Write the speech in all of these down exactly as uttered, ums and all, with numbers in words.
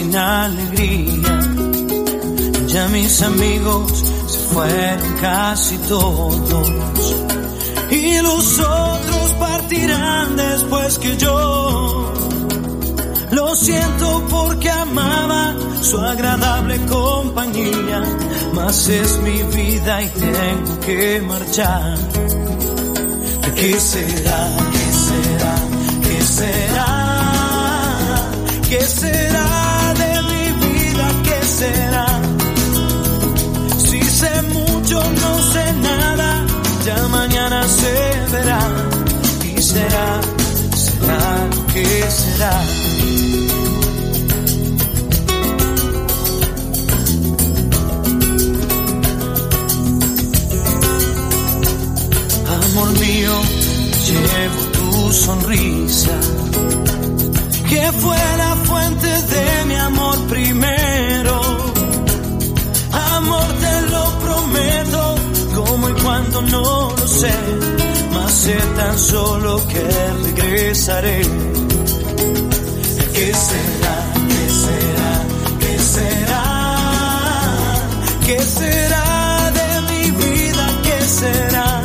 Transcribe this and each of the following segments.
sin alegría. Ya mis amigos se fueron casi todos y los otros partirán después que yo. Lo siento porque amaba su agradable compañía, mas es mi vida y tengo que marchar. ¿Qué será? ¿Qué será? ¿Qué será? ¿Qué será de mi vida? ¿Qué será? Si sé mucho, no sé nada, ya mañana se verá. ¿Y será? ¿Será? ¿Qué será? Amor mío, llevo tu sonrisa, que fue la fuente de mi amor primero. Amor, te lo prometo, como y cuando no lo sé, mas sé tan solo que regresaré. ¿Qué será? ¿Qué será? ¿Qué será? ¿Qué será de mi vida? ¿Qué será?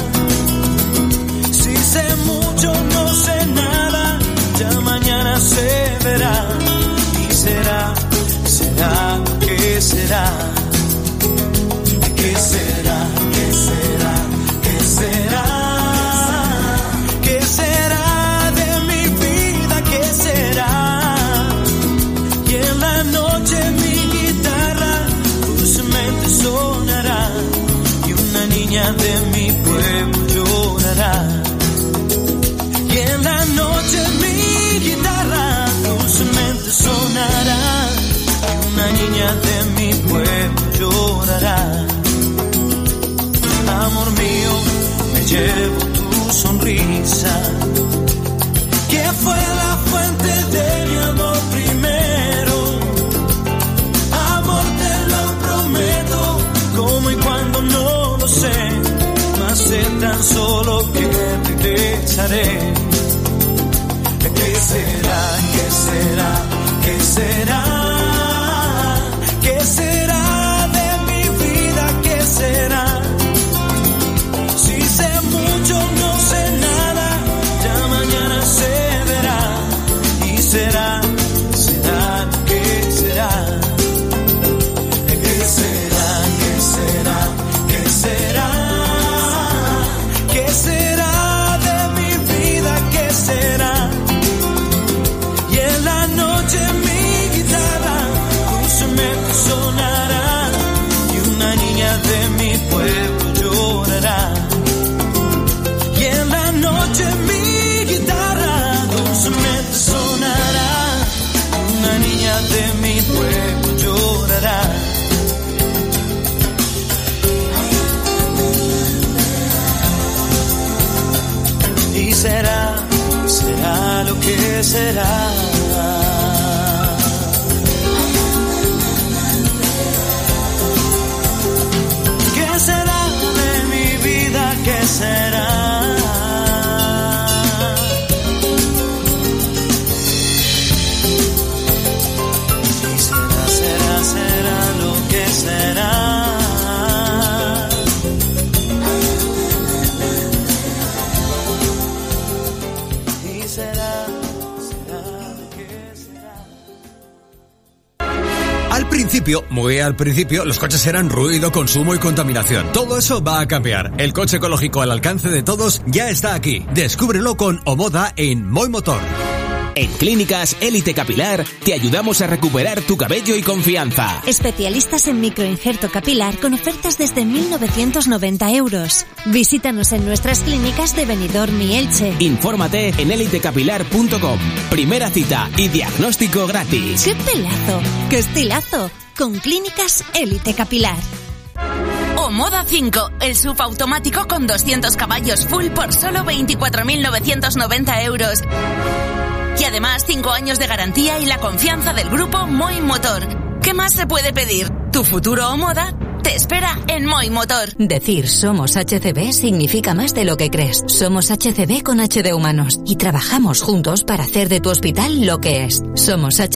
Sé mucho, no sé nada, ya mañana se verá. Y será, será, ¿qué será? ¿Qué será? ¿Qué será? ¿Qué será? ¿Qué será de mi vida? ¿Qué será? Y en la noche mi guitarra dulcemente sonará y una niña de mi pueblo llorará. Y en la noche mi guitarra dulcemente sonará y una niña de mi pueblo llorará. Amor mío, me llevo tu sonrisa, que fue la fuente de mi amor primero. Amor, te lo prometo, como y cuando no lo sé, mas sé tan solo que regresaré. ¿Qué será? ¿Qué será? ¿Qué será? ¿Qué será de mi vida? ¿Qué será? Si sé mucho, no sé nada, ya mañana se verá. Y será, será, ¿qué será? ¿Qué será? ¿Qué será? ¿Qué será? ¿Qué será de mi vida? ¿Qué será? Y en la noche mi guitarra dulcemente sonará y una niña de mi pueblo llorará. Y en la noche mi guitarra dulcemente sonará y una niña de mi pueblo llorará. Y será, será lo que será. ¿Qué será de mi vida? ¿Qué será? Y será, será, será lo que será. Al principio, muy al principio, los coches eran ruido, consumo y contaminación. Todo eso va a cambiar. El coche ecológico al alcance de todos ya está aquí. Descúbrelo con Omoda en Moi Motor. En Clínicas Élite Capilar te ayudamos a recuperar tu cabello y confianza. Especialistas en microinjerto capilar con ofertas desde mil novecientos noventa euros. Visítanos en nuestras clínicas de Benidorm y Elche. Infórmate en élite capilar punto com. Primera cita y diagnóstico gratis. ¡Qué pelazo! ¡Qué estilazo! Con Clínicas Élite Capilar. Omoda cinco, el S U V automático con doscientos caballos full por solo veinticuatro mil novecientos noventa euros. Y además cinco años de garantía y la confianza del grupo Moi Motor. ¿Qué más se puede pedir? Tu futuro Omoda te espera en Moi Motor. Decir somos H C B significa más de lo que crees. Somos H C B con H de humanos y trabajamos juntos para hacer de tu hospital lo que es. Somos H